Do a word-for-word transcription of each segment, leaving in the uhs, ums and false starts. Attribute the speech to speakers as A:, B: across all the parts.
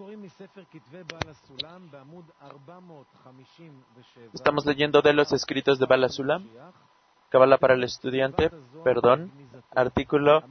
A: Estamos leyendo de los escritos de Baal HaSulam, Kabbalah para el estudiante, perdón, artículo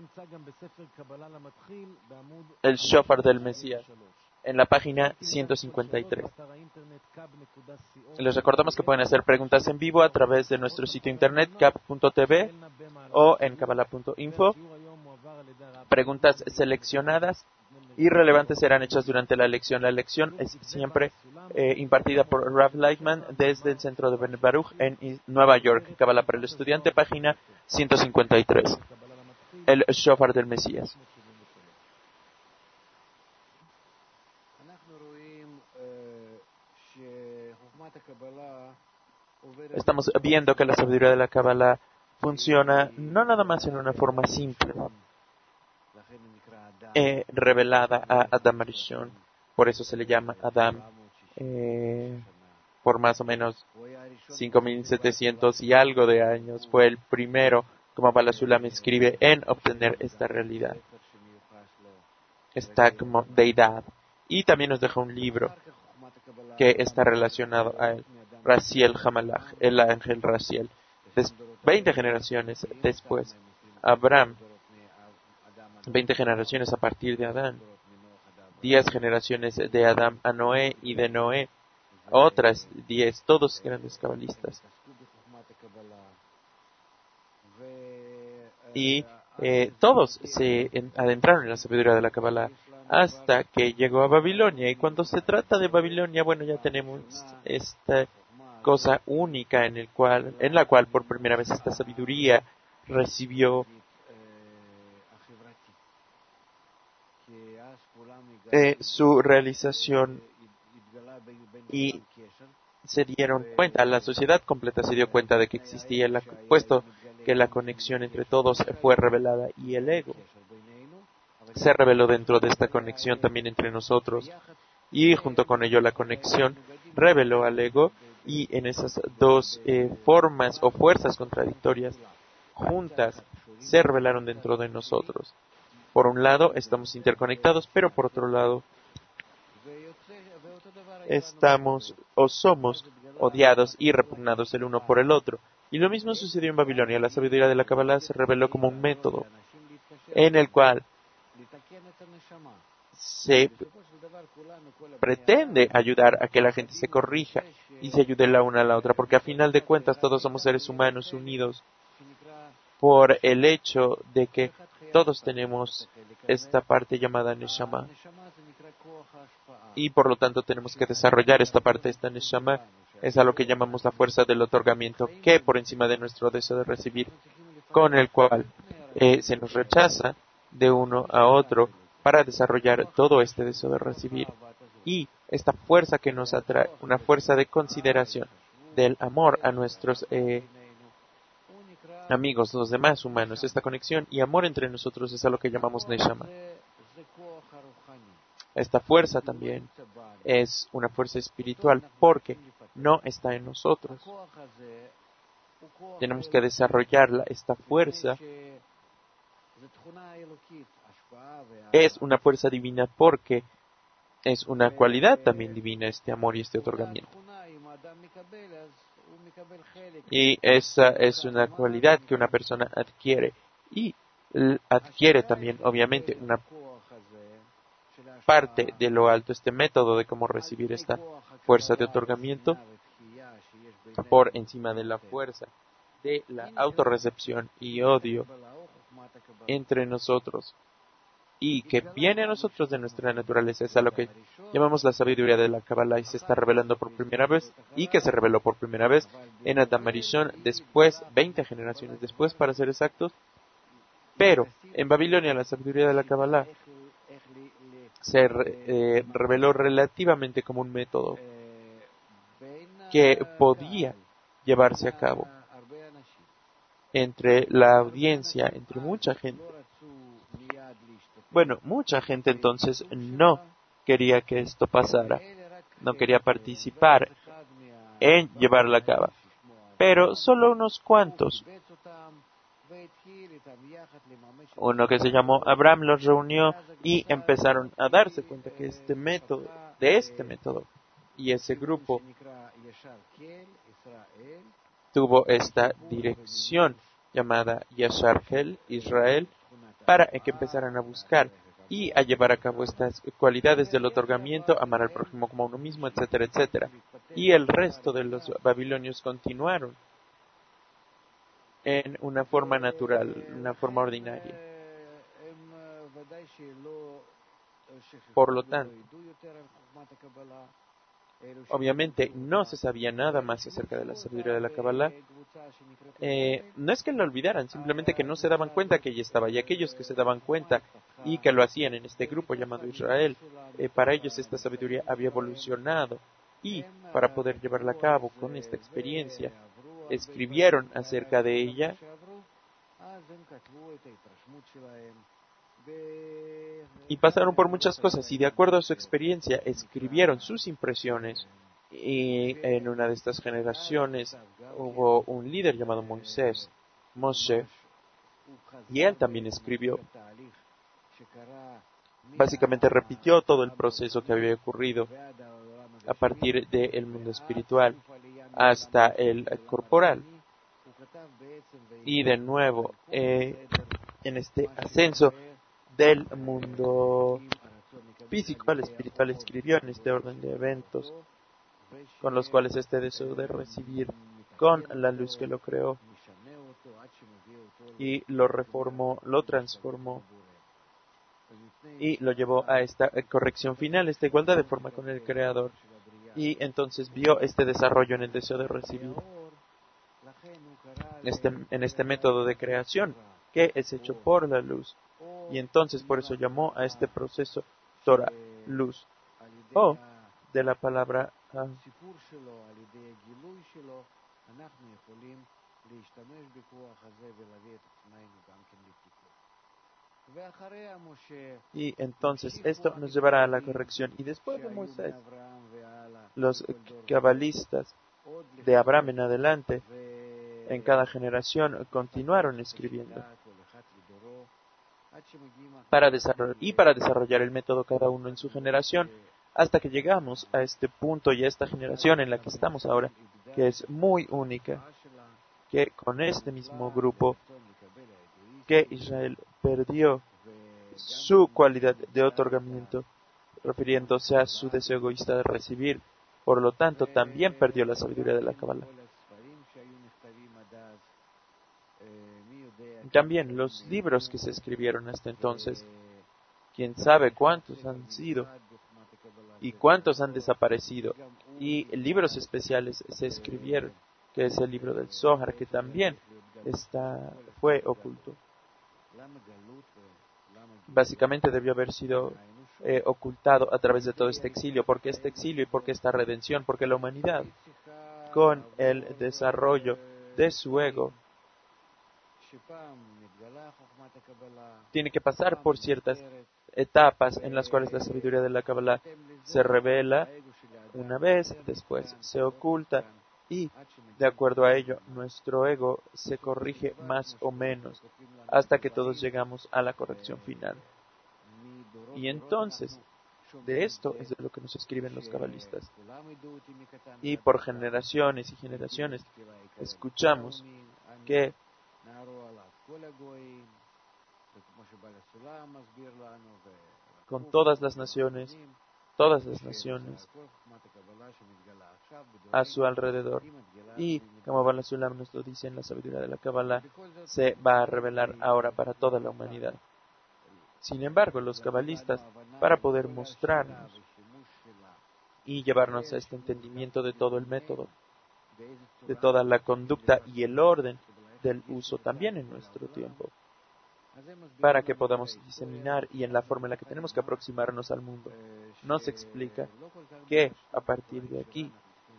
A: El Shofar del Mesías, en la página ciento cincuenta y tres. Les recordamos que pueden hacer preguntas en vivo a través de nuestro sitio internet cap punto t v o en kabbalah punto info. Preguntas seleccionadas y relevantes serán hechas durante la lección. La lección es siempre eh, impartida por Rav Lightman desde el centro de Ben Baruch en Nueva York. Kabbalah para el estudiante, página ciento cincuenta y tres. El Shofar del Mesías. Estamos viendo que la sabiduría de la Kabbalah funciona no nada más en una forma simple, eh, revelada a Adam Arishon, por eso se le llama Adam, eh, por más o menos cinco mil setecientos y algo de años, fue el primero, como Baal HaSulam escribe, en obtener esta realidad, esta como deidad. Y también nos deja un libro que está relacionado a él, Raziel Hamalach, el ángel Raziel. Des- veinte generaciones después, Abraham, veinte generaciones a partir de Adán, diez generaciones de Adán a Noé y de Noé, otras diez, todos grandes cabalistas. Y eh, todos se en- adentraron en la sabiduría de la Kabbalah hasta que llegó a Babilonia. Y cuando se trata de Babilonia, bueno, ya tenemos esta cosa única en el cual, en la cual por primera vez esta sabiduría recibió eh, su realización y se dieron cuenta, la sociedad completa se dio cuenta de que existía, la, puesto que la conexión entre todos fue revelada y el ego se reveló dentro de esta conexión también entre nosotros, y junto con ello la conexión reveló al ego, y en esas dos eh, formas o fuerzas contradictorias juntas se revelaron dentro de nosotros. Por un lado estamos interconectados, pero por otro lado estamos o somos odiados y repugnados el uno por el otro. Y lo mismo sucedió en Babilonia. La sabiduría de la Kabbalah se reveló como un método en el cual se pretende ayudar a que la gente se corrija y se ayude la una a la otra, porque a final de cuentas todos somos seres humanos unidos por el hecho de que todos tenemos esta parte llamada Neshama, y por lo tanto tenemos que desarrollar esta parte, esta Neshama es a lo que llamamos la fuerza del otorgamiento, que por encima de nuestro deseo de recibir, con el cual eh, se nos rechaza de uno a otro para desarrollar todo este deseo de recibir, y esta fuerza que nos atrae, una fuerza de consideración del amor a nuestros eh, amigos, los demás humanos. Esta conexión y amor entre nosotros es a lo que llamamos Neshama. Esta fuerza también es una fuerza espiritual porque no está en nosotros. Tenemos que desarrollarla. Esta fuerza es una fuerza divina porque es una cualidad también divina, este amor y este otorgamiento. Y esa es una cualidad que una persona adquiere, y adquiere también obviamente una parte de lo alto, este método de cómo recibir esta fuerza de otorgamiento por encima de la fuerza de la autorrecepción y odio entre nosotros, y que viene a nosotros de nuestra naturaleza. Es a lo que llamamos la sabiduría de la Kabbalah, y se está revelando por primera vez, y que se reveló por primera vez en Adam Arishon, después, veinte generaciones después para ser exactos. Pero en Babilonia la sabiduría de la Kabbalah se re, eh, reveló relativamente como un método que podía llevarse a cabo entre la audiencia, entre mucha gente. Bueno, mucha gente entonces no quería que esto pasara, no quería participar en llevarla a cabo, pero solo unos cuantos Uno que se llamó Abraham los reunió y empezaron a darse cuenta que este método, de este método, y ese grupo tuvo esta dirección llamada Yashar Kel, Israel, para que empezaran a buscar y a llevar a cabo estas cualidades del otorgamiento, amar al prójimo como a uno mismo, etcétera, etcétera. Y el resto de los babilonios continuaron en una forma natural, una forma ordinaria. Por lo tanto, obviamente no se sabía nada más acerca de la sabiduría de la Kabbalah. Eh, no es que lo olvidaran, simplemente que no se daban cuenta que ella estaba. Y aquellos que se daban cuenta y que lo hacían en este grupo llamado Israel, eh, para ellos esta sabiduría había evolucionado. Y para poder llevarla a cabo con esta experiencia, escribieron acerca de ella y pasaron por muchas cosas, y de acuerdo a su experiencia escribieron sus impresiones. Y en una de estas generaciones hubo un líder llamado Moisés, Moshe, y él también escribió. Básicamente repitió todo el proceso que había ocurrido a partir del mundo espiritual hasta el corporal. Y de nuevo, eh, en este ascenso del mundo físico al espiritual, escribió en este orden de eventos con los cuales este deseo de recibir con la luz que lo creó y lo reformó, lo transformó y lo llevó a esta corrección final, esta igualdad de forma con el Creador. Y entonces vio este desarrollo en el deseo de recibir este, en este método de creación que es hecho por la luz. Y entonces por eso llamó a este proceso Torah, luz, o de la palabra uh, y entonces esto nos llevará a la corrección. Y después de Moisés, los cabalistas de Abraham en adelante, en cada generación, continuaron escribiendo para desarrollar, y para desarrollar el método cada uno en su generación, hasta que llegamos a este punto y a esta generación en la que estamos ahora, que es muy única, que con este mismo grupo que Israel perdió su cualidad de otorgamiento, refiriéndose a su deseo egoísta de recibir, por lo tanto también perdió la sabiduría de la Kabbalah. También los libros que se escribieron hasta entonces, quién sabe cuántos han sido y cuántos han desaparecido, y libros especiales se escribieron, que es el libro del Zohar, que también está, fue oculto. Básicamente debió haber sido eh, ocultado a través de todo este exilio. ¿Por qué este exilio y por qué esta redención? Porque la humanidad, con el desarrollo de su ego, tiene que pasar por ciertas etapas en las cuales la sabiduría de la Kabbalah se revela una vez, después se oculta, y de acuerdo a ello nuestro ego se corrige más o menos hasta que todos llegamos a la corrección final. Y entonces, de esto es de lo que nos escriben los cabalistas. Y por generaciones y generaciones escuchamos que con todas las naciones, todas las naciones a su alrededor, y como Bala Sulam nos lo dice en la sabiduría de la Kabbalah, se va a revelar ahora para toda la humanidad. Sin embargo, los cabalistas, para poder mostrarnos y llevarnos a este entendimiento de todo el método, de toda la conducta y el orden del uso también en nuestro tiempo, para que podamos diseminar y en la forma en la que tenemos que aproximarnos al mundo, nos explica que a partir de aquí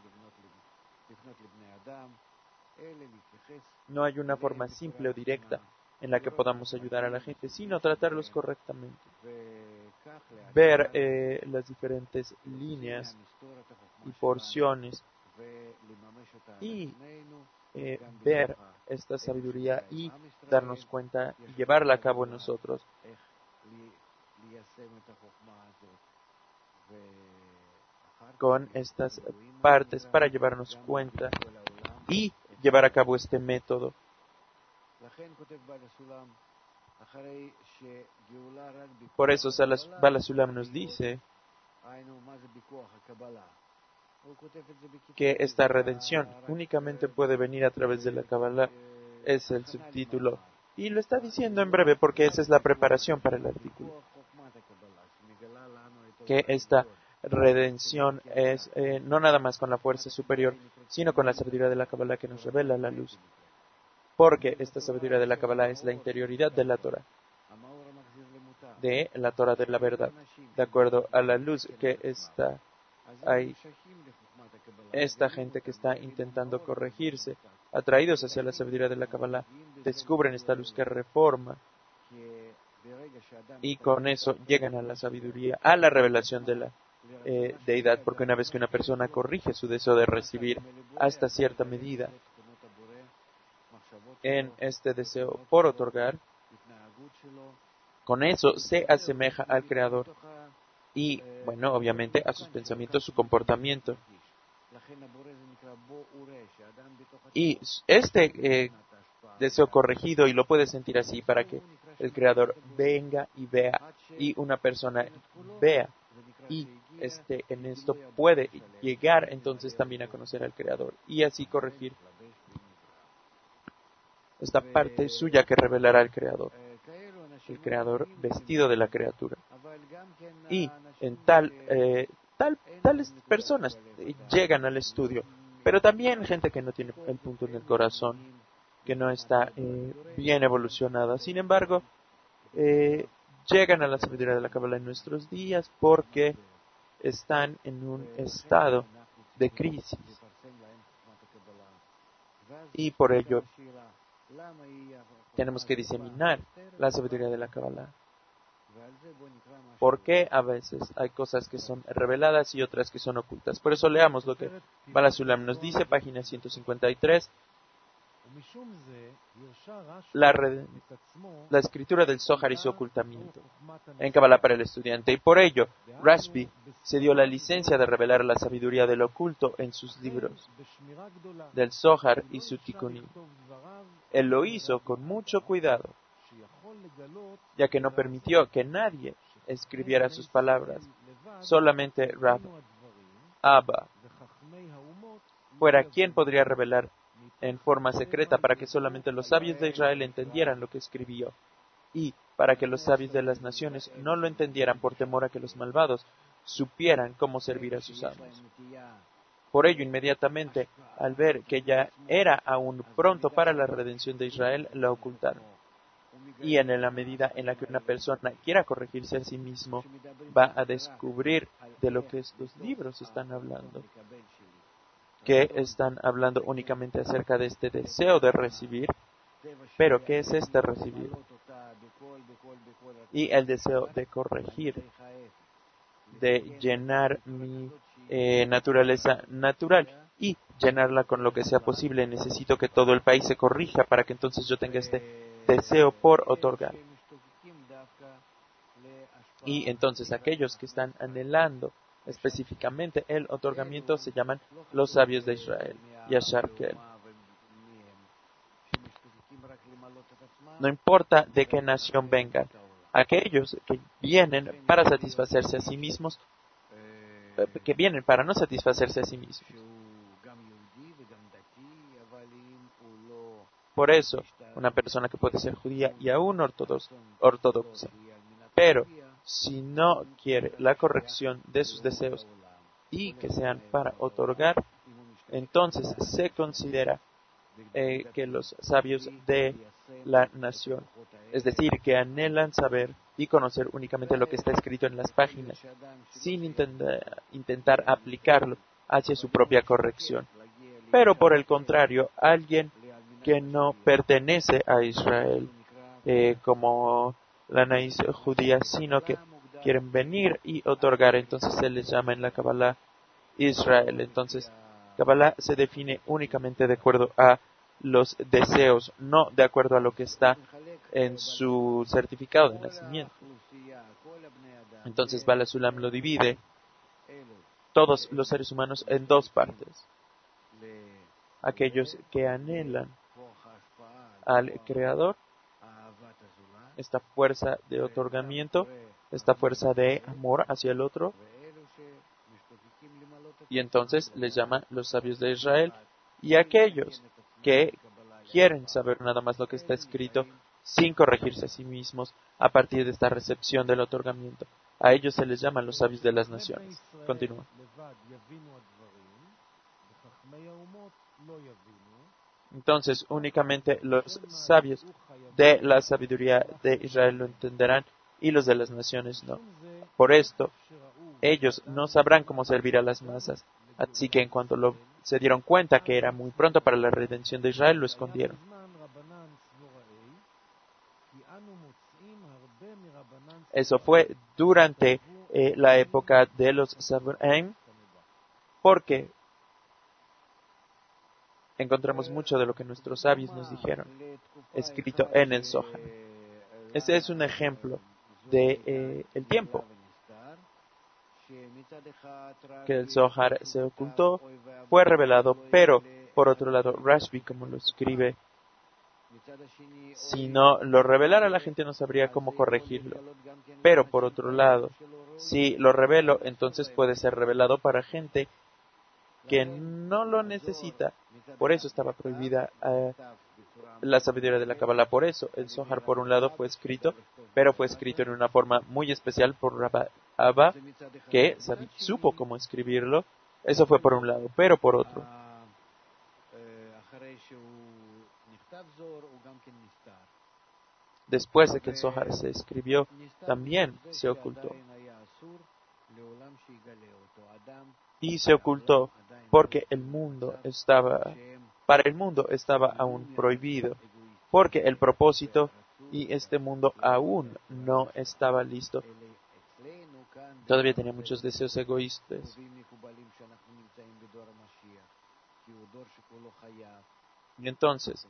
A: no hay una forma simple o directa en la que podamos ayudar a la gente, sino tratarlos correctamente. Ver eh, las diferentes líneas y porciones y eh, ver esta sabiduría y darnos cuenta y llevarla a cabo en nosotros. Con estas partes para llevarnos cuenta y llevar a cabo este método. Por eso Bala Sulam nos dice que esta redención únicamente puede venir a través de la Kabbalah, es el subtítulo. Y lo está diciendo en breve porque esa es la preparación para el artículo. Que esta redención es eh, no nada más con la fuerza superior, sino con la sabiduría de la Kabbalah que nos revela la luz. Porque esta sabiduría de la Kabbalah es la interioridad de la Torah, de la Torah de la verdad, de acuerdo a la luz que está ahí. Esta gente que está intentando corregirse, atraídos hacia la sabiduría de la Kabbalah, descubren esta luz que reforma y con eso llegan a la sabiduría, a la revelación de la eh, deidad, porque una vez que una persona corrige su deseo de recibir hasta cierta medida en este deseo por otorgar, con eso se asemeja al Creador y, bueno, obviamente a sus pensamientos, su comportamiento. Y este eh, deseo corregido, y lo puedes sentir así, para que el Creador venga y vea, y una persona vea, y este, en esto puede llegar entonces también a conocer al Creador, y así corregir esta parte suya que revelará al Creador, el Creador vestido de la criatura. Y en tal, eh, tal tales personas llegan al estudio, pero también gente que no tiene el punto en el corazón, que no está eh, bien evolucionada. Sin embargo, eh, llegan a la sabiduría de la Kabbalah en nuestros días porque están en un estado de crisis. Y por ello tenemos que diseminar la sabiduría de la Kabbalah. Porque a veces hay cosas que son reveladas y otras que son ocultas. Por eso leamos lo que Bala Sulam nos dice, página ciento cincuenta y tres. La, red, la escritura del Zohar y su ocultamiento en Kabbalah para el estudiante. Y por ello, Rashbi se dio la licencia de revelar la sabiduría del oculto en sus libros del Zohar y su Tikkunim. Él lo hizo con mucho cuidado, ya que no permitió que nadie escribiera sus palabras. Solamente Rab Abba fuera quien podría revelar en forma secreta para que solamente los sabios de Israel entendieran lo que escribió y para que los sabios de las naciones no lo entendieran por temor a que los malvados supieran cómo servir a sus amos. Por ello, inmediatamente, al ver que ya era aún pronto para la redención de Israel, la ocultaron. Y en la medida en la que una persona quiera corregirse a sí mismo, va a descubrir de lo que estos libros están hablando. Que están hablando únicamente acerca de este deseo de recibir. Pero, ¿qué es este recibir? Y el deseo de corregir, de llenar mi eh, naturaleza natural y llenarla con lo que sea posible. Necesito que todo el país se corrija para que entonces yo tenga este deseo por otorgar. Y entonces aquellos que están anhelando específicamente el otorgamiento se llaman los sabios de Israel, Yashar Kel. No importa de qué nación vengan, aquellos que vienen para satisfacerse a sí mismos, que vienen para no satisfacerse a sí mismos. Por eso, una persona que puede ser judía y aún ortodoxa, pero si no quiere la corrección de sus deseos y que sean para otorgar, entonces se considera eh, que los sabios de la nación, es decir, que anhelan saber y conocer únicamente lo que está escrito en las páginas, sin intentar, intentar aplicarlo hacia su propia corrección. Pero por el contrario, alguien que no pertenece a Israel, eh, como la nación judía, sino que quieren venir y otorgar, entonces se les llama en la Kabbalah Israel. Entonces, Kabbalah se define únicamente de acuerdo a los deseos, no de acuerdo a lo que está en su certificado de nacimiento. Entonces Bala Sulam lo divide todos los seres humanos en dos partes. Aquellos que anhelan al Creador, esta fuerza de otorgamiento, esta fuerza de amor hacia el otro, y entonces les llaman los sabios de Israel, y aquellos que quieren saber nada más lo que está escrito sin corregirse a sí mismos a partir de esta recepción del otorgamiento. A ellos se les llaman los sabios de las naciones. Continúa. Entonces, únicamente los sabios de la sabiduría de Israel lo entenderán y los de las naciones no. Por esto, ellos no sabrán cómo servir a las masas. Así que en cuanto lo, se dieron cuenta que era muy pronto para la redención de Israel, lo escondieron. Eso fue durante eh, la época de los Saburim, porque encontramos mucho de lo que nuestros sabios nos dijeron, escrito en el Zohar. Este es un ejemplo de eh, el tiempo, que el Zohar se ocultó, fue revelado, pero por otro lado, Rashbi, como lo escribe, si no lo revelara, la gente no sabría cómo corregirlo. Pero por otro lado, si lo revelo, entonces puede ser revelado para gente que no lo necesita. Por eso estaba prohibida eh, la sabiduría de la Kabbalah. Por eso el Zohar, por un lado, fue escrito, pero fue escrito en una forma muy especial por Rabbi Abba, que sabí, supo cómo escribirlo. Eso fue por un lado, pero por otro, después de que el Zohar se escribió, también se ocultó. Y se ocultó porque el mundo estaba, para el mundo estaba aún prohibido, porque el propósito y este mundo aún no estaba listo. Todavía tenía muchos deseos egoístas. Y entonces,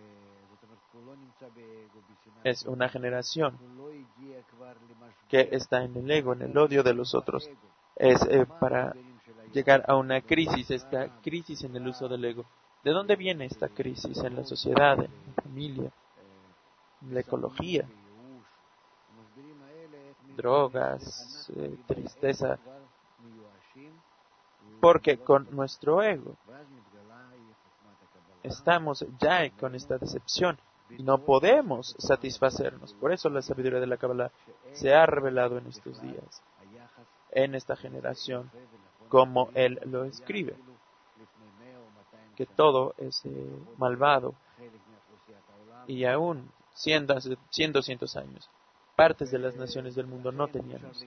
A: es una generación que está en el ego, en el odio de los otros. Es eh, para llegar a una crisis, esta crisis en el uso del ego. ¿De dónde viene esta crisis? En la sociedad, en la familia, en la ecología, drogas, eh, tristeza, porque con nuestro ego estamos ya con esta decepción y no podemos satisfacernos. Por eso la sabiduría de la Kabbalah se ha revelado en estos días, en esta generación, como él lo escribe, que todo es eh, malvado, y aún cien, doscientos años, partes de las naciones del mundo no tenían esto.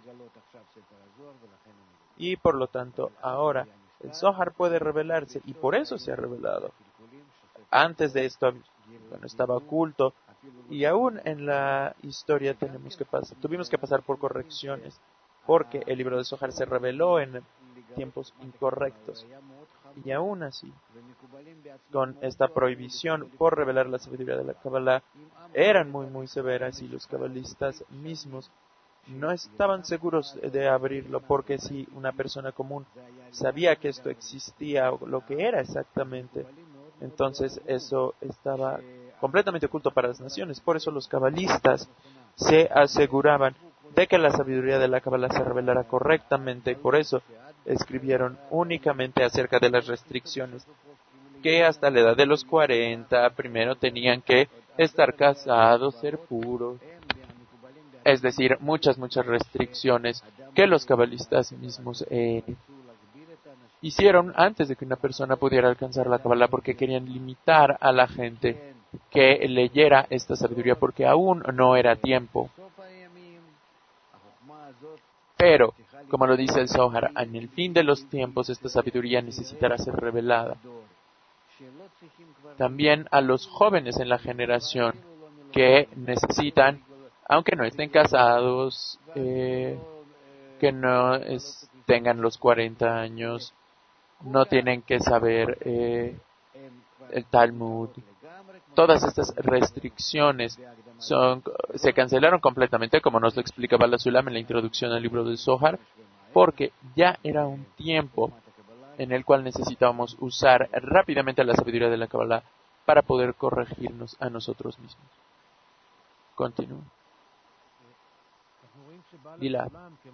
A: Y por lo tanto, ahora el Zohar puede revelarse, y por eso se ha revelado. Antes de esto, bueno, estaba oculto, y aún en la historia tenemos que pasar, tuvimos que pasar por correcciones, porque el libro de Zohar se reveló en tiempos incorrectos. Y aún así, con esta prohibición por revelar la sabiduría de la Kabbalah, eran muy, muy severas, y los cabalistas mismos no estaban seguros de abrirlo, porque si una persona común sabía que esto existía o lo que era exactamente, entonces eso estaba completamente oculto para las naciones. Por eso los cabalistas se aseguraban de que la sabiduría de la Kabbalah se revelara correctamente, y por eso escribieron únicamente acerca de las restricciones, que hasta la edad de los cuarenta primero tenían que estar casados, ser puros, es decir, muchas, muchas restricciones que los cabalistas mismos eh, hicieron antes de que una persona pudiera alcanzar la Kabbalah, porque querían limitar a la gente que leyera esta sabiduría, porque aún no era tiempo. Pero, como lo dice el Zohar, en el fin de los tiempos esta sabiduría necesitará ser revelada. También a los jóvenes en la generación que necesitan, aunque no estén casados, eh, que no es, tengan los cuarenta años, no tienen que saber eh, el Talmud. Todas estas restricciones son, se cancelaron completamente, como nos lo explica Bala Sulam en la introducción al libro del Zohar, porque ya era un tiempo en el cual necesitábamos usar rápidamente la sabiduría de la Kabbalah para poder corregirnos a nosotros mismos. Continúa. Gilad.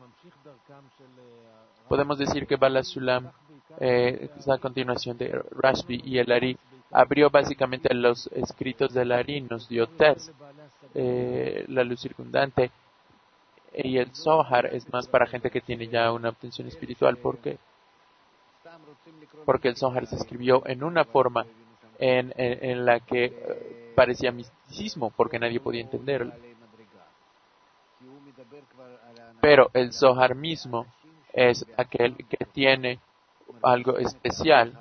A: Podemos decir que Bala Sulam, eh, es la continuación de Rashbi y el Ari, abrió básicamente los escritos del Ari, nos dio Tes, eh, la luz circundante, y el Zohar es más para gente que tiene ya una obtención espiritual. ¿Por qué? Porque el Zohar se escribió en una forma en, en, en la que eh, parecía misticismo, porque nadie podía entenderlo. Pero el Zohar mismo es aquel que tiene algo especial,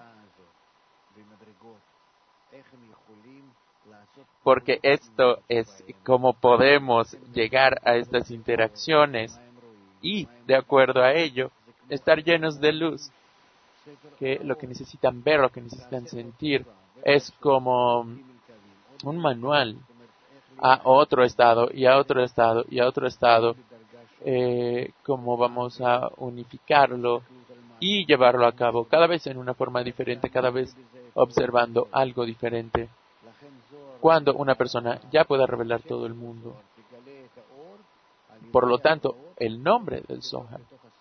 A: porque esto es como podemos llegar a estas interacciones y, de acuerdo a ello, estar llenos de luz, que lo que necesitan ver, lo que necesitan sentir, es como un manual a otro estado y a otro estado y a otro estado, eh, cómo vamos a unificarlo y llevarlo a cabo cada vez en una forma diferente, cada vez observando algo diferente. Cuando una persona ya pueda revelar todo el mundo. Por lo tanto, el nombre del Zohar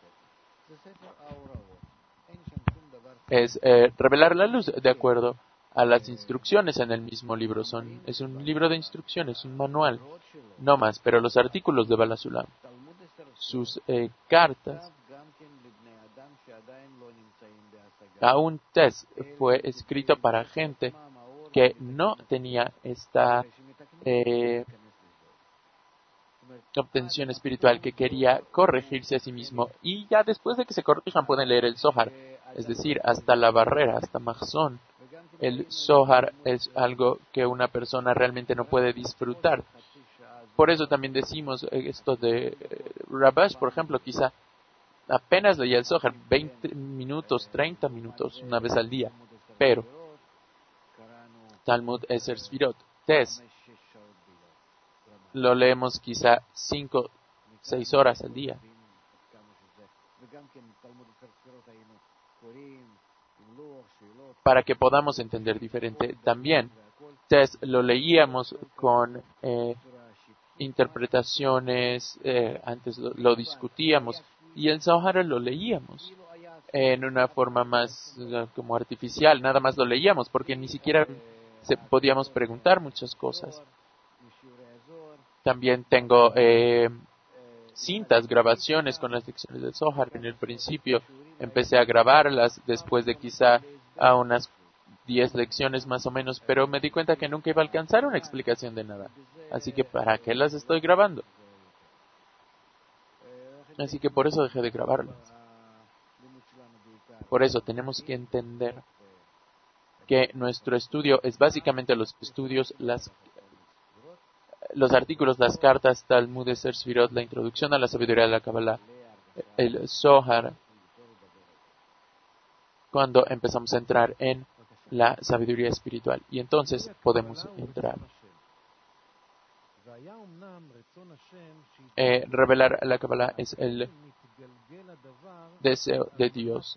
A: es eh, revelar la luz de acuerdo a las instrucciones en el mismo libro. Son, es un libro de instrucciones, un manual, no más. Pero los artículos de Bala Sulam, sus eh, cartas, aún Tes fue escrito para gente que no tenía esta eh, obtención espiritual, que quería corregirse a sí mismo, y ya después de que se corrijan pueden leer el Zohar, es decir, hasta la barrera, hasta Mahzón. El Zohar es algo que una persona realmente no puede disfrutar. Por eso también decimos esto de eh, Rabash, por ejemplo, quizá apenas leía el Zohar veinte minutos, treinta minutos, una vez al día, pero Talmud Eser Sfirot, Tes, lo leemos quizá cinco, seis horas al día. Para que podamos entender diferente. También, Tes lo leíamos con eh, interpretaciones, eh, antes lo, lo discutíamos, y el Zohar lo leíamos en una forma más uh, como artificial, nada más lo leíamos, porque ni siquiera se, podíamos preguntar muchas cosas. También tengo eh, cintas, grabaciones con las lecciones del Zohar. En el principio empecé a grabarlas después de quizá a unas diez lecciones más o menos, pero me di cuenta que nunca iba a alcanzar una explicación de nada. Así que ¿para qué las estoy grabando? Así que por eso dejé de grabarlas. Por eso tenemos que entender que nuestro estudio es básicamente los estudios, las los artículos, las cartas, Talmud Eser Sfirot, la introducción a la sabiduría de la Kabbalah, el Zohar, cuando empezamos a entrar en la sabiduría espiritual. Y entonces podemos entrar. Eh, revelar la Kabbalah es el deseo de Dios.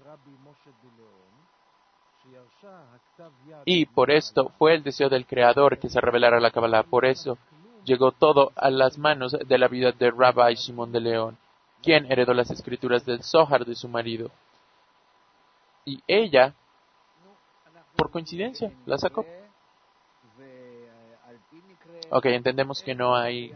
A: Y por esto fue el deseo del Creador que se revelara la Kabbalah. Por eso llegó todo a las manos de la vida de Rabbi Shimon de León, quien heredó las escrituras del Zohar de su marido. Y ella, por coincidencia, la sacó. Ok, entendemos que no hay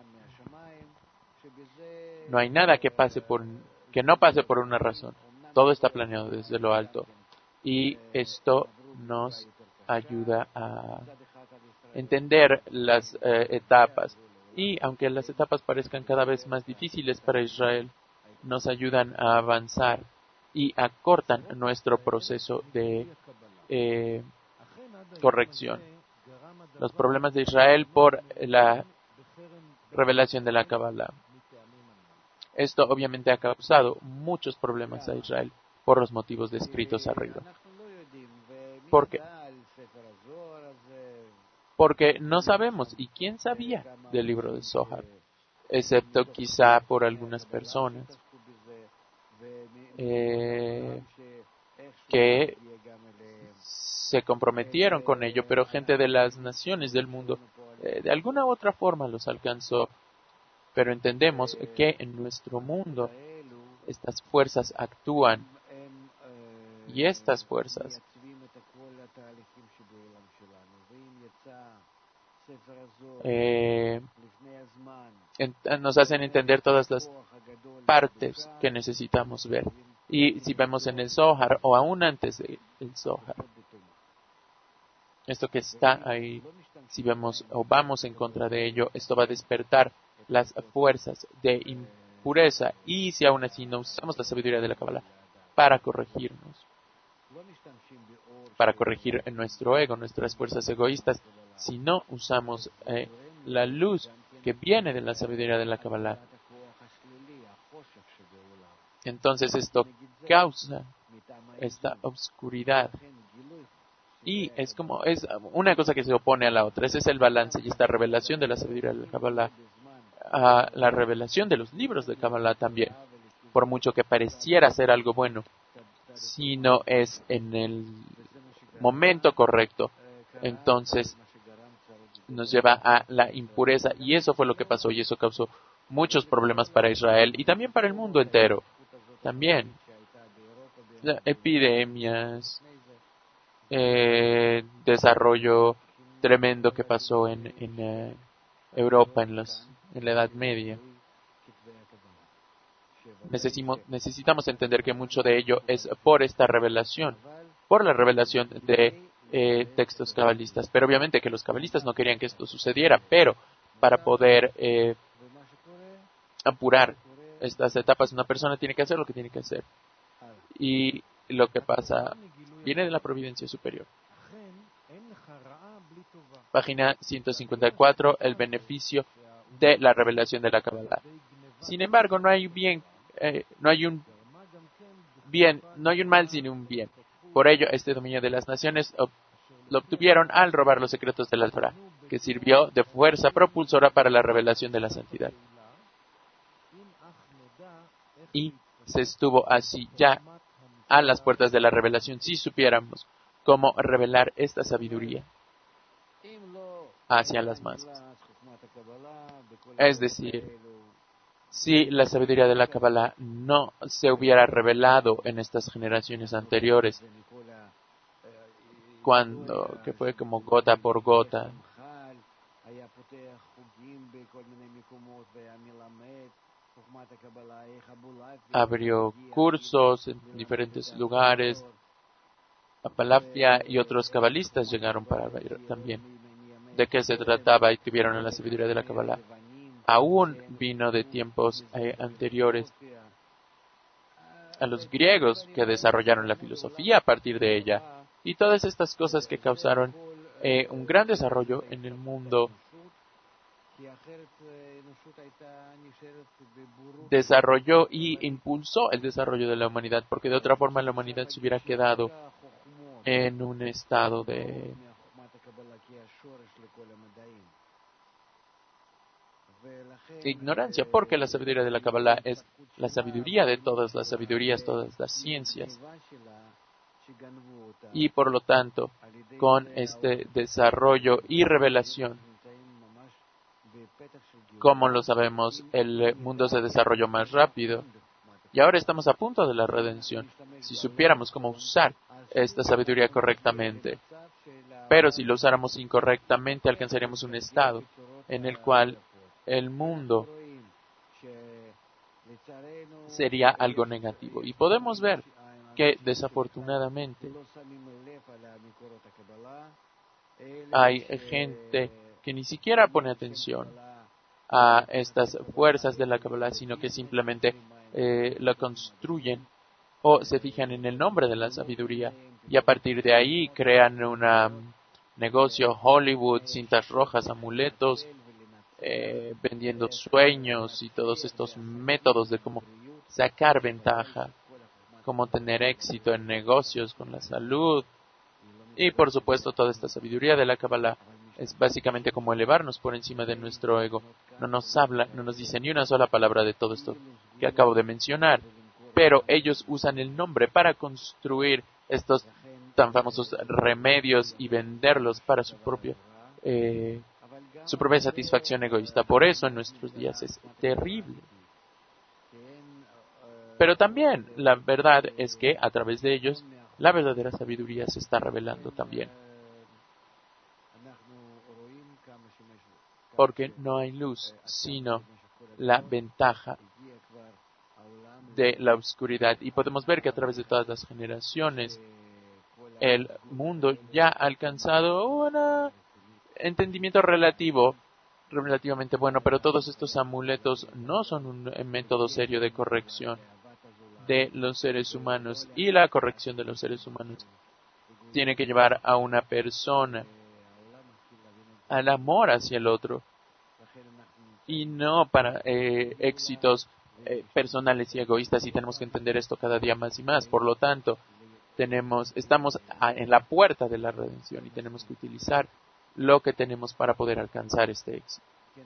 A: no hay nada que pase por que no pase por una razón. Todo está planeado desde lo alto. Y esto nos ayuda a entender las eh, etapas. Y aunque las etapas parezcan cada vez más difíciles para Israel, nos ayudan a avanzar y acortan nuestro proceso de eh, corrección. Los problemas de Israel por la revelación de la Kabbalah. Esto obviamente ha causado muchos problemas a Israel por los motivos descritos arriba. ¿Por qué? porque no sabemos. ¿Y quién sabía del libro de Zohar? Excepto quizá por algunas personas eh, que se comprometieron con ello, pero gente de las naciones del mundo eh, de alguna u otra forma los alcanzó. Pero entendemos que en nuestro mundo estas fuerzas actúan y estas fuerzas eh, en, nos hacen entender todas las partes que necesitamos ver. Y si vemos en el Zohar, o aún antes del Zohar, esto que está ahí, si vemos o vamos en contra de ello, esto va a despertar las fuerzas de impureza, y si aún así no usamos la sabiduría de la Kabbalah para corregirnos, para corregir nuestro ego, nuestras fuerzas egoístas, si no usamos eh, la luz que viene de la sabiduría de la Kabbalah, entonces esto causa esta oscuridad. Y es como, es una cosa que se opone a la otra. Ese es el balance y esta revelación de la sabiduría de la Kabbalah, a la revelación de los libros de Kabbalah también, por mucho que pareciera ser algo bueno, si no es en el momento correcto, entonces nos lleva a la impureza, y eso fue lo que pasó, y eso causó muchos problemas para Israel y también para el mundo entero. También epidemias, eh, desarrollo tremendo que pasó en, en eh, Europa en, los, en la Edad Media. Necesitamos, necesitamos entender que mucho de ello es por esta revelación, por la revelación de eh, textos cabalistas. Pero obviamente que los cabalistas no querían que esto sucediera, pero para poder eh, apurar estas etapas, una persona tiene que hacer lo que tiene que hacer. Y lo que pasa viene de la providencia superior. Página ciento cincuenta y cuatro, el beneficio de la revelación de la Kabbalah. Sin embargo, no hay bien, eh, no hay un bien, no hay un mal sin un bien. Por ello, este dominio de las naciones ob- lo obtuvieron al robar los secretos de la Torah, que sirvió de fuerza propulsora para la revelación de la santidad. Y se estuvo así ya a las puertas de la revelación, si supiéramos cómo revelar esta sabiduría hacia las masas. Es decir, si la sabiduría de la Kabbalah no se hubiera revelado en estas generaciones anteriores, cuando, que fue como gota por gota, abrió cursos en diferentes lugares, a Palafia y otros cabalistas llegaron para ver también de qué se trataba y tuvieron la sabiduría de la Kabbalah. Aún vino de tiempos eh, anteriores a los griegos, que desarrollaron la filosofía a partir de ella, y todas estas cosas que causaron eh, un gran desarrollo en el mundo, desarrolló y impulsó el desarrollo de la humanidad, porque de otra forma la humanidad se hubiera quedado en un estado de ignorancia, porque la sabiduría de la Kabbalah es la sabiduría de todas las sabidurías, todas las ciencias. Y por lo tanto, con este desarrollo y revelación, como lo sabemos, el mundo se desarrolló más rápido. Y ahora estamos a punto de la redención, si supiéramos cómo usar esta sabiduría correctamente. Pero si lo usáramos incorrectamente, alcanzaríamos un estado en el cual el mundo sería algo negativo. Y podemos ver que, desafortunadamente, hay gente que ni siquiera pone atención a estas fuerzas de la Kabbalah, sino que simplemente eh, la construyen o se fijan en el nombre de la sabiduría y a partir de ahí crean un negocio, Hollywood, cintas rojas, amuletos, eh, vendiendo sueños y todos estos métodos de cómo sacar ventaja, cómo tener éxito en negocios con la salud y por supuesto toda esta sabiduría de la Kabbalah Es básicamente como elevarnos por encima de nuestro ego. No nos habla, no nos dice ni una sola palabra de todo esto que acabo de mencionar. Pero ellos usan el nombre para construir estos tan famosos remedios y venderlos para su propia, eh, su propia satisfacción egoísta. Por eso en nuestros días es terrible. Pero también la verdad es que a través de ellos la verdadera sabiduría se está revelando también. Porque no hay luz, sino la ventaja de la oscuridad. Y podemos ver que a través de todas las generaciones, el mundo ya ha alcanzado un entendimiento relativo, relativamente bueno, pero todos estos amuletos no son un método serio de corrección de los seres humanos. Y la corrección de los seres humanos tiene que llevar a una persona al amor hacia el otro y no para eh, éxitos eh, personales y egoístas, y tenemos que entender esto cada día más y más. Por lo tanto, tenemos, estamos a, en la puerta de la redención y tenemos que utilizar lo que tenemos para poder alcanzar este éxito.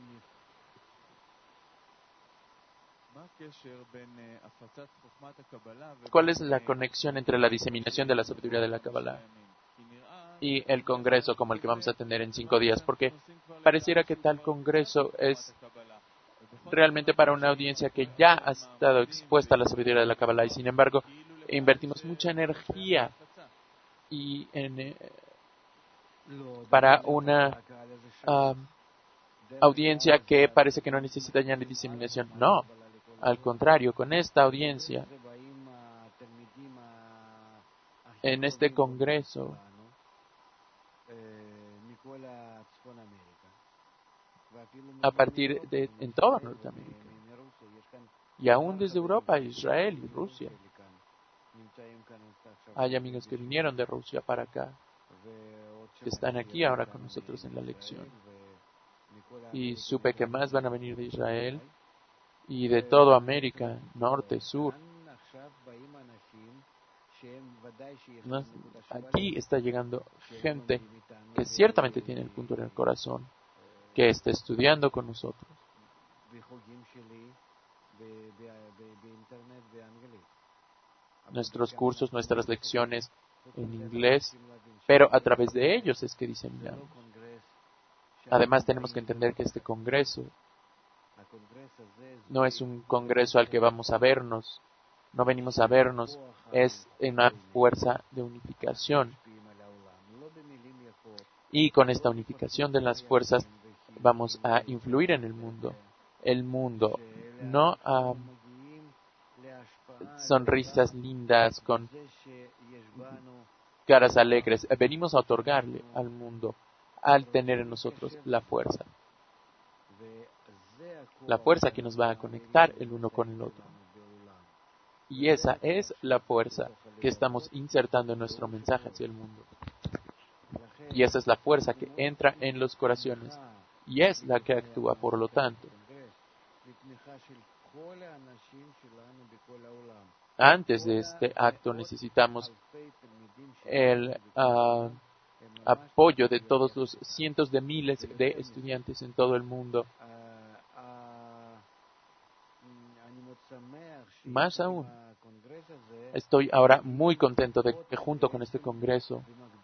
A: ¿Cuál es la conexión entre la diseminación de la sabiduría de la Kabbalah y el congreso como el que vamos a tener en cinco días? Porque pareciera que tal congreso es realmente para una audiencia que ya ha estado expuesta a la sabiduría de la Kabbalah, y sin embargo invertimos mucha energía y en, eh, para una uh, audiencia que parece que no necesita ya de diseminación. No, al contrario, con esta audiencia, en este congreso, a partir de en toda Norteamérica, y aún desde Europa, Israel y Rusia, hay amigos que vinieron de Rusia para acá, que están aquí ahora con nosotros en la lección, y supe que más van a venir de Israel y de toda América, norte, sur. Aquí está llegando gente que ciertamente tiene el punto en el corazón, que está estudiando con nosotros. Nuestros cursos, nuestras lecciones en inglés, pero a través de ellos es que diseminamos. Además, tenemos que entender que este congreso no es un congreso al que vamos a vernos, no venimos a vernos, es una fuerza de unificación. Y con esta unificación de las fuerzas vamos a influir en el mundo. El mundo, no a sonrisas lindas con caras alegres. Venimos a otorgarle al mundo, al tener en nosotros la fuerza. La fuerza que nos va a conectar el uno con el otro. Y esa es la fuerza que estamos insertando en nuestro mensaje hacia el mundo. Y esa es la fuerza que entra en los corazones. Y es la que actúa, por lo tanto. Antes de este acto necesitamos el uh, apoyo de todos los cientos de miles de estudiantes en todo el mundo. Más aún, estoy ahora muy contento de que junto con este congreso,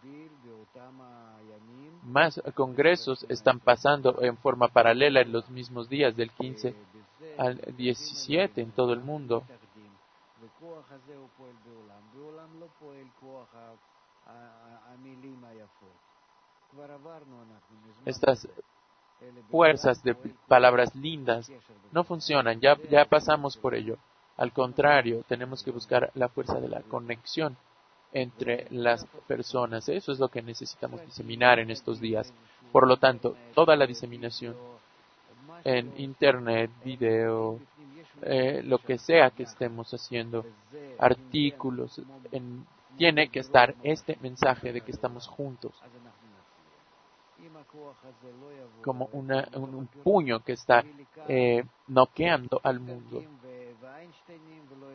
A: más congresos están pasando en forma paralela en los mismos días, del quince al diecisiete en todo el mundo. Estas fuerzas de palabras lindas no funcionan, ya, ya pasamos por ello. Al contrario, tenemos que buscar la fuerza de la conexión entre las personas. Eso es lo que necesitamos diseminar en estos días. Por lo tanto, toda la diseminación en internet, video, eh, lo que sea que estemos haciendo, artículos, en, tiene que estar este mensaje de que estamos juntos, como una, un, un puño que está eh, noqueando al mundo.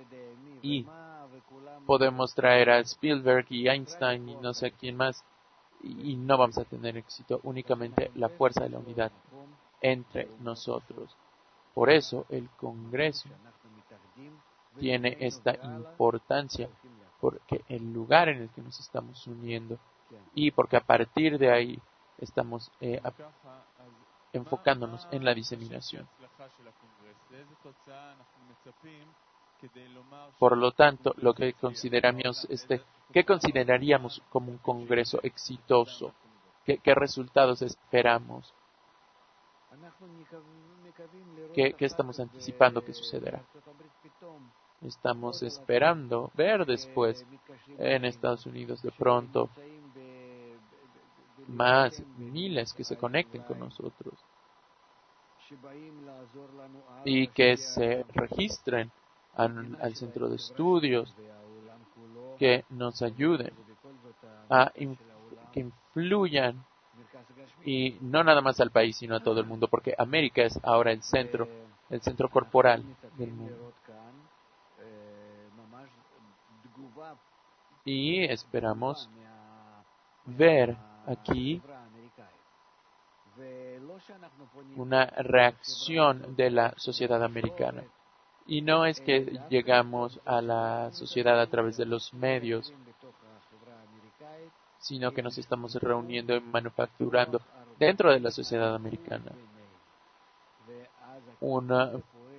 A: Y podemos traer a Spielberg y Einstein y no sé quién más, y no vamos a tener éxito, únicamente la fuerza de la unidad entre nosotros. Por eso el Congreso tiene esta importancia, porque el lugar en el que nos estamos uniendo y porque a partir de ahí estamos eh, a, enfocándonos en la diseminación. Por lo tanto, lo que consideramos este, ¿qué consideraríamos como un congreso exitoso? ¿Qué, qué resultados esperamos? ¿Qué, ¿Qué estamos anticipando que sucederá? Estamos esperando ver después en Estados Unidos de pronto más miles que se conecten con nosotros y que se registren al, al centro de estudios, que nos ayuden a inf- que influyan, y no nada más al país sino a todo el mundo, porque América es ahora el centro el centro corporal del mundo, y esperamos ver aquí una reacción de la sociedad americana. Y no es que llegamos a la sociedad a través de los medios, sino que nos estamos reuniendo y manufacturando dentro de la sociedad americana una,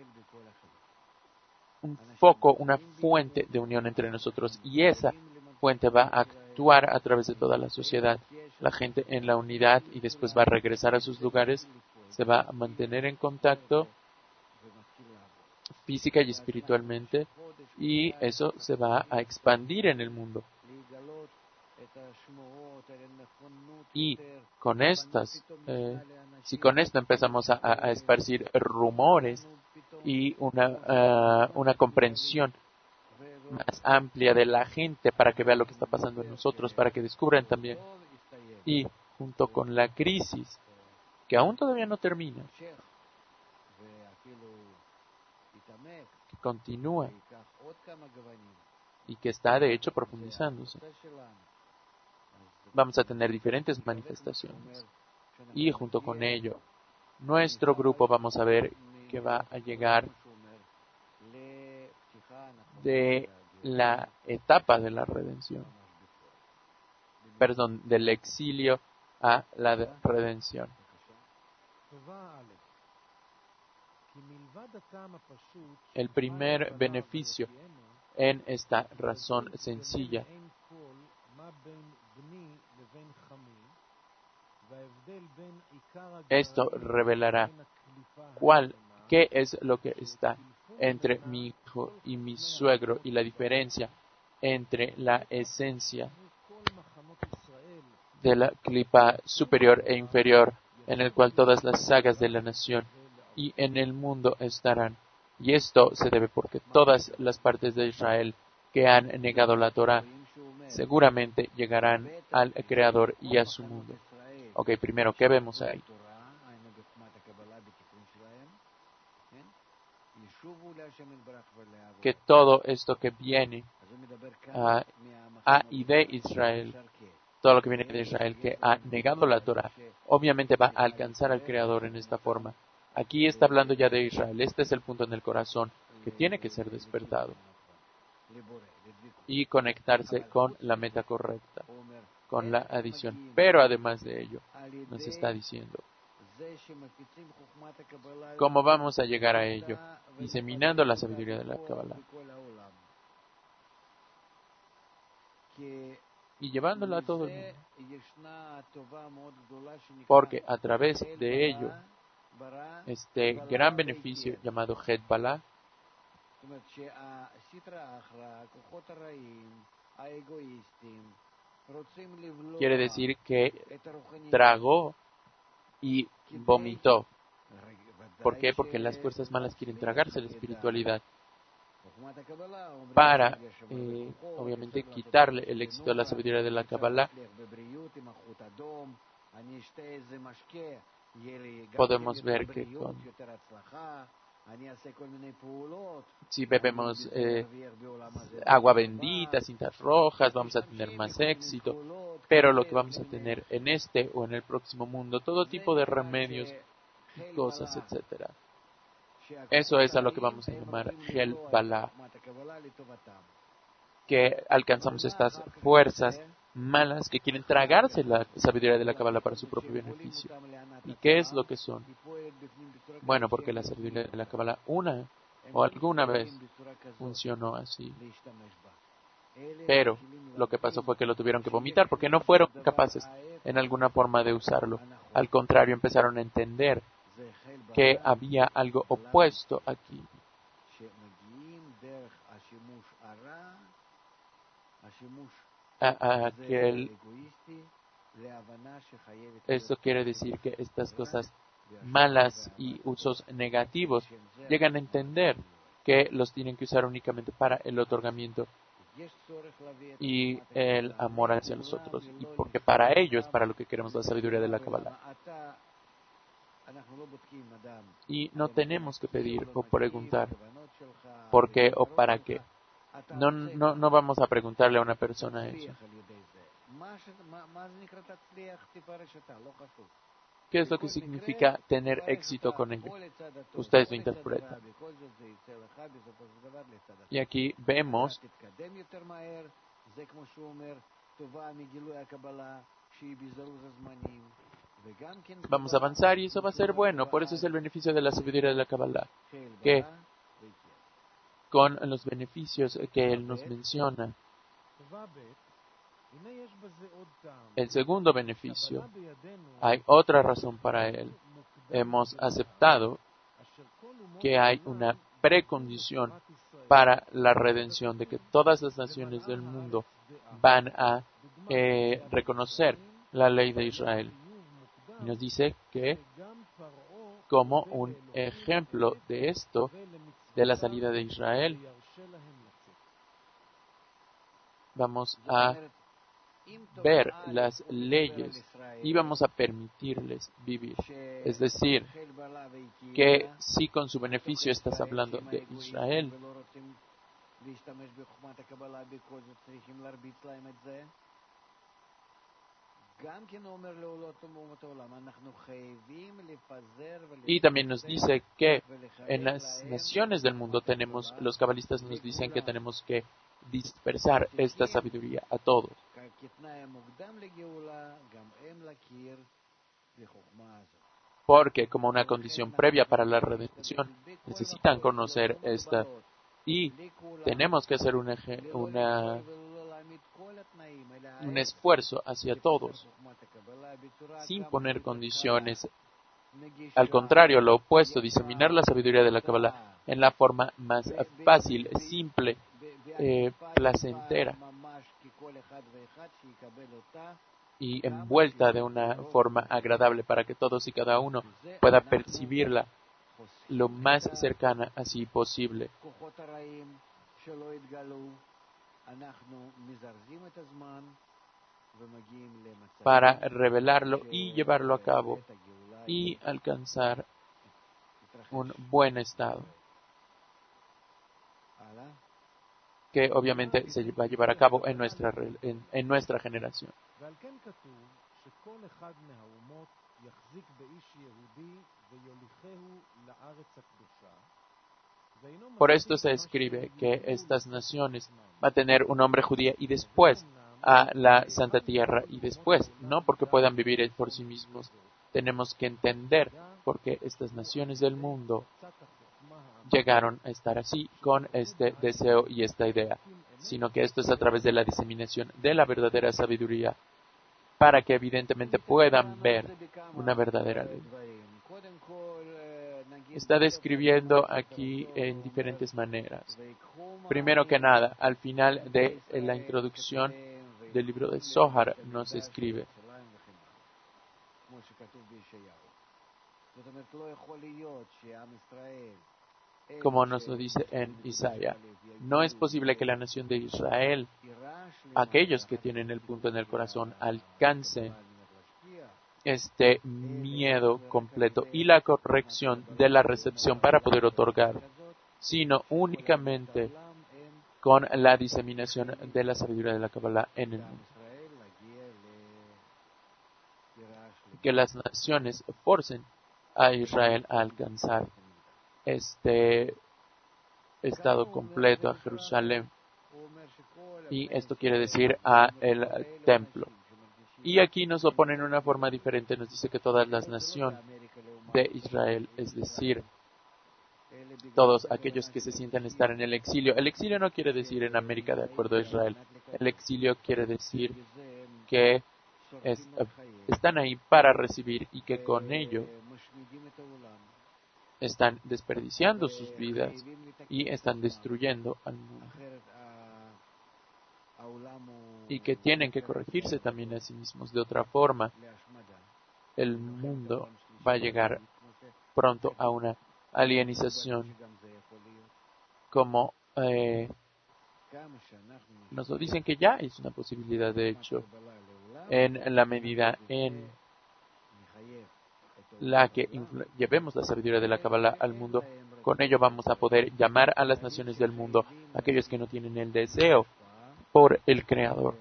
A: un foco, una fuente de unión entre nosotros, y esa fuente va a actuar a través de toda la sociedad. La gente en la unidad y después va a regresar a sus lugares, se va a mantener en contacto física y espiritualmente, y eso se va a expandir en el mundo. Y con estas, eh, si con esto empezamos a, a esparcir rumores y una, uh, una comprensión más amplia de la gente para que vea lo que está pasando en nosotros, para que descubran también, y junto con la crisis, que aún todavía no termina, que continúa y que está de hecho profundizándose, vamos a tener diferentes manifestaciones, y junto con ello nuestro grupo vamos a ver que va a llegar de la etapa de la redención, perdón, del exilio a la de redención. El primer beneficio en esta razón sencilla esto revelará cuál, qué es lo que está entre mi hijo y mi suegro, y la diferencia entre la esencia de la clipa superior e inferior, en el cual todas las sagas de la nación y en el mundo estarán. Y esto se debe porque todas las partes de Israel que han negado la Torah seguramente llegarán al Creador y a su mundo. Ok, primero, ¿qué vemos ahí? Que todo esto que viene a, a y de Israel, todo lo que viene de Israel que ha negado la Torah, obviamente va a alcanzar al Creador en esta forma. Aquí está hablando ya de Israel. Este es el punto en el corazón que tiene que ser despertado y conectarse con la meta correcta, con la adición. Pero además de ello, nos está diciendo cómo vamos a llegar a ello, diseminando la sabiduría de la Kabbalah y llevándola a todo el mundo, porque a través de ello, este gran beneficio llamado Het Bala, quiere decir que tragó y vomitó. ¿Por qué? Porque las fuerzas malas quieren tragarse la espiritualidad para, eh, obviamente, quitarle el éxito a la sabiduría de la Kabbalah. Podemos ver que con, si bebemos eh, agua bendita, cintas rojas, vamos a tener más éxito. Pero lo que vamos a tener en este o en el próximo mundo, todo tipo de remedios, cosas, etcétera. Eso es a lo que vamos a llamar Hel Bala, que alcanzamos estas fuerzas malas que quieren tragarse la sabiduría de la Kabbalah para su propio beneficio. ¿Y qué es lo que son? Bueno, porque la sabiduría de la Kabbalah una o alguna vez funcionó así. Pero lo que pasó fue que lo tuvieron que vomitar porque no fueron capaces en alguna forma de usarlo. Al contrario, empezaron a entender que había algo opuesto aquí. A, a aquel, esto quiere decir que estas cosas malas y usos negativos llegan a entender que los tienen que usar únicamente para el otorgamiento y el amor hacia los otros, y porque para ello es para lo que queremos la sabiduría de la Kabbalah. Y no tenemos que pedir o preguntar por qué o para qué. No, no, no vamos a preguntarle a una persona eso. ¿Qué es lo que significa tener éxito con ello? Ustedes lo interpretan. Y aquí vemos vamos a avanzar y eso va a ser bueno. Por eso es el beneficio de la sabiduría de la Kabbalah, que con los beneficios que él nos menciona. El segundo beneficio, hay otra razón para él. Hemos aceptado que hay una precondición para la redención, de que todas las naciones del mundo van a eh, reconocer la ley de Israel. Y nos dice que como un ejemplo de esto, de la salida de Israel, vamos a ver las leyes y vamos a permitirles vivir. Es decir, que si con su beneficio estás hablando de Israel, y también nos dice que en las naciones del mundo tenemos, los cabalistas nos dicen que tenemos que dispersar esta sabiduría a todos. Porque como una condición previa para la redención, necesitan conocer esta. Y tenemos que hacer una, una, un esfuerzo hacia todos, sin poner condiciones. Al contrario, lo opuesto, diseminar la sabiduría de la Kabbalah en la forma más fácil, simple, eh, placentera y envuelta de una forma agradable para que todos y cada uno pueda percibirla lo más cercana así posible. Para revelarlo y llevarlo a cabo y alcanzar un buen estado, que obviamente se va a llevar a cabo en nuestra, en, en nuestra generación. Por esto se escribe que estas naciones va a tener un hombre judío y después a la Santa Tierra y después, no porque puedan vivir por sí mismos. Tenemos que entender por qué estas naciones del mundo llegaron a estar así con este deseo y esta idea, sino que esto es a través de la diseminación de la verdadera sabiduría, para que evidentemente puedan ver una verdadera ley. Está describiendo aquí en diferentes maneras. Primero que nada, al final de la introducción del libro de Zohar nos escribe: como nos lo dice en Isaías, no es posible que la nación de Israel, aquellos que tienen el punto en el corazón, alcancen este miedo completo y la corrección de la recepción para poder otorgar, sino únicamente con la diseminación de la sabiduría de la Kabbalah en el mundo. que las naciones forcen a Israel a alcanzar este estado completo, a Jerusalén. Y esto quiere decir a el templo. Y aquí nos lo pone en una forma diferente, nos dice que todas las naciones de Israel, es decir, todos aquellos que se sientan estar en el exilio. El exilio no quiere decir en América de acuerdo a Israel. El exilio quiere decir que es, están ahí para recibir y que con ello están desperdiciando sus vidas y están destruyendo al mundo. Y que tienen que corregirse también a sí mismos. De otra forma, el mundo va a llegar pronto a una alienización, como eh, nos lo dicen que ya es una posibilidad. De hecho, en la medida en la que influ- llevemos la sabiduría de la Kabbalah al mundo, con ello vamos a poder llamar a las naciones del mundo, aquellos que no tienen el deseo por el Creador.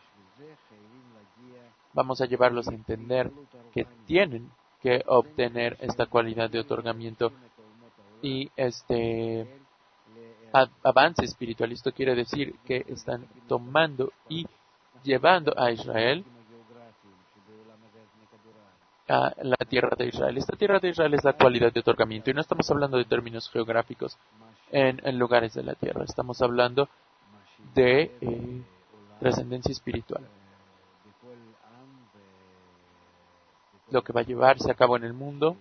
A: Vamos a llevarlos a entender que tienen que obtener esta cualidad de otorgamiento y este a- avance espiritual. Esto quiere decir que están tomando y llevando a Israel a la tierra de Israel. Esta tierra de Israel es la cualidad de otorgamiento y no estamos hablando de términos geográficos en, en lugares de la tierra. Estamos hablando de eh, trascendencia espiritual. Lo que va a llevarse a cabo en el mundo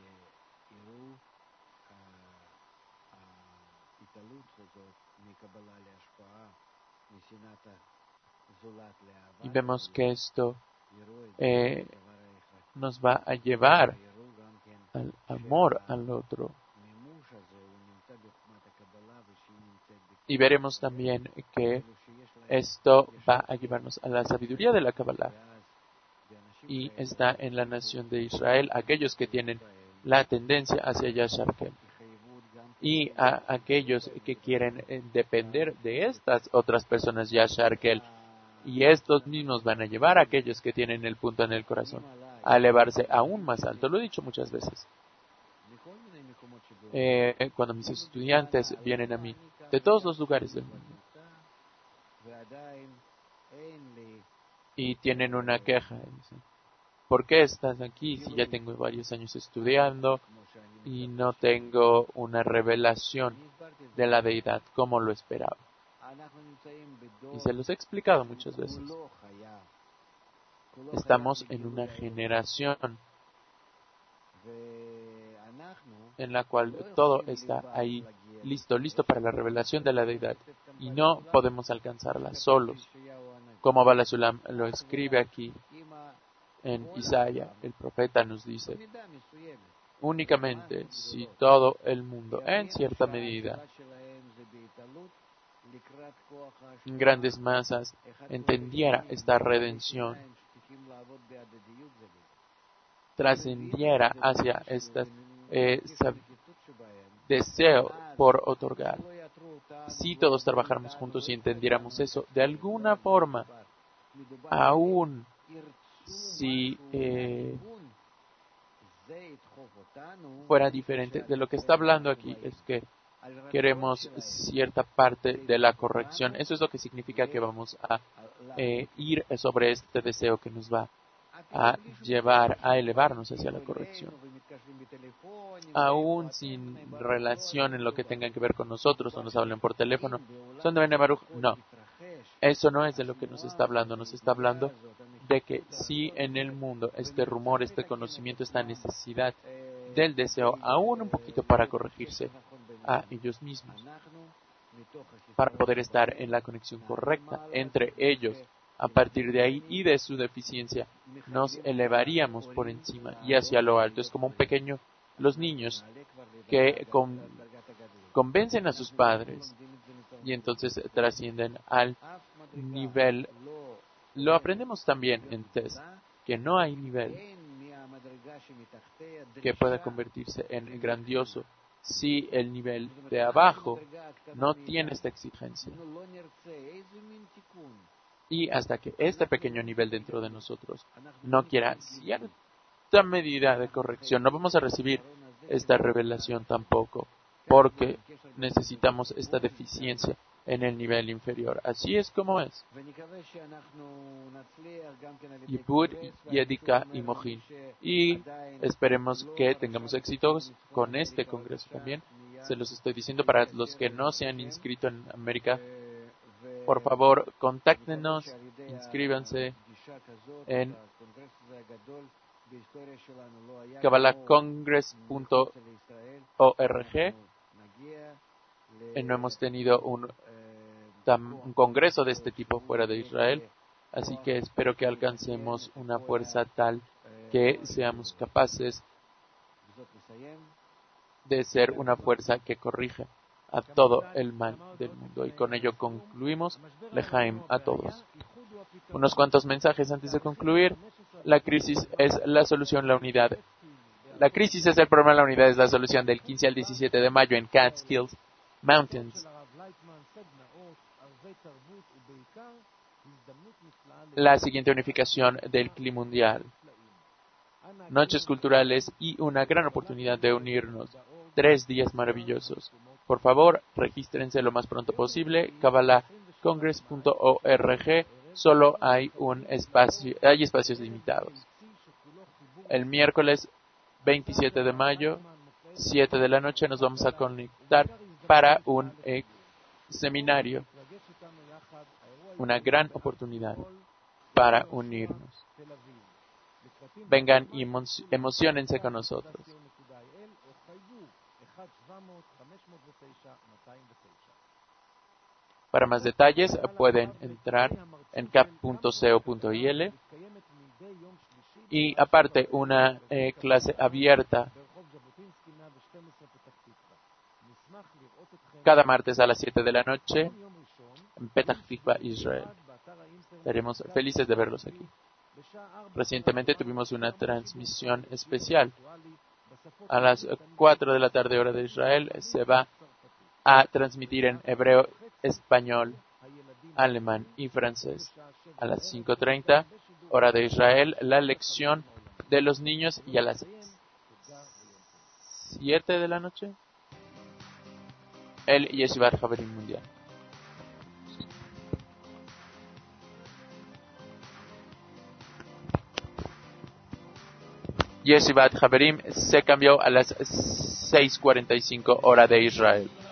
A: y vemos que esto eh, nos va a llevar al amor al otro. Y veremos también que esto va a llevarnos a la sabiduría de la Kabbalah. Y está en la nación de Israel aquellos que tienen la tendencia hacia Yashar Kel. Y a aquellos que quieren eh, depender de estas otras personas Yashar Kel. Y estos mismos van a llevar a aquellos que tienen el punto en el corazón a elevarse aún más alto. Lo he dicho muchas veces. Eh, cuando mis estudiantes vienen a mí de todos los lugares del mundo y tienen una queja, dicen, ¿por qué estás aquí si ya tengo varios años estudiando y no tengo una revelación de la deidad como lo esperaba? Y se los he explicado muchas veces. Estamos en una generación en la cual todo está ahí listo, listo para la revelación de la deidad y no podemos alcanzarla solos. Como Balasulam lo escribe aquí en Isaías, el profeta nos dice, únicamente si todo el mundo en cierta medida, en grandes masas, entendiera esta redención, trascendiera hacia este eh, deseo por otorgar. Si todos trabajáramos juntos y entendiéramos eso, de alguna forma, aún si eh, fuera diferente, de lo que está hablando aquí es que queremos cierta parte de la corrección. Eso es lo que significa que vamos a eh, ir sobre este deseo que nos va a llevar a elevarnos hacia la corrección. Aún sin relación en lo que tenga que ver con nosotros o nos hablen por teléfono, ¿son de Bene Baruch? No. Eso no es de lo que nos está hablando. Nos está hablando de que si en el mundo este rumor, este conocimiento, esta necesidad del deseo, aún un poquito para corregirse a ellos mismos, para poder estar en la conexión correcta entre ellos. A partir de ahí y de su deficiencia, nos elevaríamos por encima y hacia lo alto. Es como un pequeño, los niños que con, convencen a sus padres y entonces trascienden al nivel. Lo aprendemos también en test, que no hay nivel que pueda convertirse en grandioso si el nivel de abajo no tiene esta exigencia. Y hasta que este pequeño nivel dentro de nosotros no quiera cierto esta medida de corrección. No vamos a recibir esta revelación tampoco, porque necesitamos esta deficiencia en el nivel inferior. Así es como es. Yibud, Yedika y Mohin. Y esperemos que tengamos éxitos con este congreso también. Se los estoy diciendo para los que no se han inscrito en América. Por favor, contáctenos, inscríbanse en kabbalah congress punto org. No hemos tenido un, un congreso de este tipo fuera de Israel, así que espero que alcancemos una fuerza tal que seamos capaces de ser una fuerza que corrige a todo el mal del mundo. Y con ello concluimos. Lejaim a todos. Unos cuantos mensajes antes de concluir. La crisis es la solución, la unidad. La crisis es el problema, la unidad es la solución. Del quince al diecisiete de mayo en Catskills Mountains. La siguiente unificación del clima mundial. Noches culturales y una gran oportunidad de unirnos. Tres días maravillosos. Por favor, regístrense lo más pronto posible. kabbalah congress punto org. Solo hay un espacio, hay espacios limitados. El miércoles veintisiete de mayo, siete de la noche, nos vamos a conectar para un eh, seminario. Una gran oportunidad para unirnos. Vengan y emocionense con nosotros. Para más detalles pueden entrar en cap punto co punto il y aparte una eh, clase abierta cada martes a las siete de la noche en Petah Tikva, Israel. Estaremos felices de verlos aquí. Recientemente tuvimos una transmisión especial. A las cuatro de la tarde hora de Israel se va a transmitir en hebreo, español, alemán y francés. A las cinco treinta hora de Israel la lección de los niños y a las siete de la noche el Yeshivat Haverim Mundial. Yeshivat Haverim se cambió a las seis cuarenta y cinco hora de Israel.